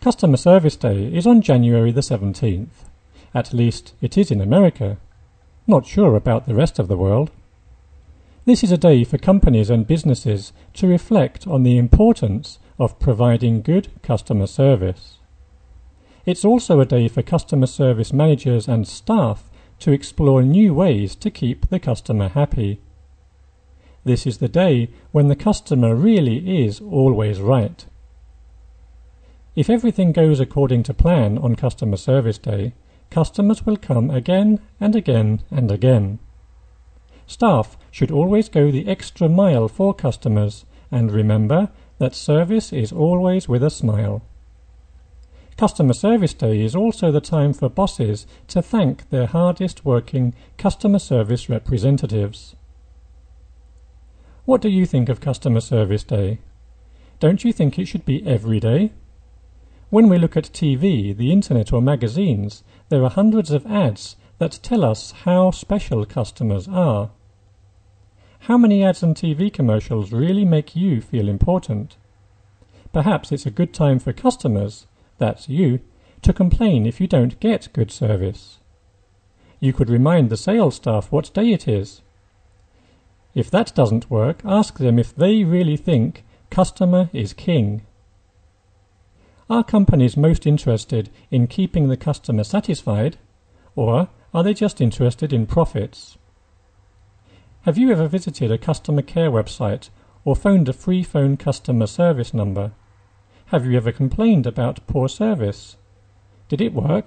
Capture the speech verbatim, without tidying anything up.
Customer Service Day is on January the seventeenth. At least it is in America. Not sure about the rest of the world. This is a day for companies and businesses to reflect on the importance of providing good customer service. It's also a day for customer service managers and staff to explore new ways to keep the customer happy. This is the day when the customer really is always right. If everything goes according to plan on Customer Service Day, customers will come again and again and again. Staff should always go the extra mile for customers and remember that service is always with a smile. Customer Service Day is also the time for bosses to thank their hardest working customer service representatives. What do you think of Customer Service Day? Don't you think it should be every day? When we look at T V, the internet or magazines, there are hundreds of ads that tell us how special customers are. How many ads and T V commercials really make you feel important? Perhaps it's a good time for customers, that's you, to complain if you don't get good service. You could remind the sales staff what day it is. If that doesn't work, ask them if they really think customer is king. Are companies most interested in keeping the customer satisfied, or are they just interested in profits? Have you ever visited a customer care website or phoned a free phone customer service number? Have you ever complained about poor service? Did it work?